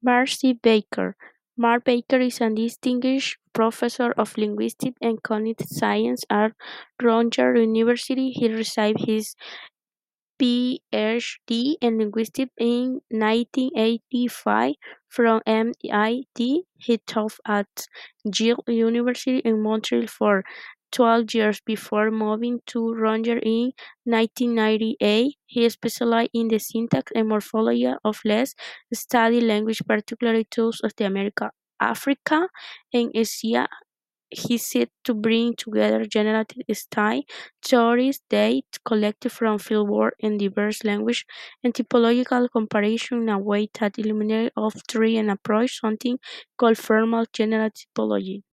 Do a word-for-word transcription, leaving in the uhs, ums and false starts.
Mark C. Baker. Mark Baker is a distinguished professor of linguistics and cognitive science at Rutgers University. He received his PhD in linguistics in nineteen eighty-five from M I T. He taught at Yale University in Montreal for twelve years before moving to Rutgers in nineteen ninety-eight. He specialized in the syntax and morphology of less studied language, particularly those of the America, Africa, and Asia. He set to bring together generative style theories data collected from fieldwork and diverse language and typological comparison in a way that eliminates of tree and approach something called formal general typology.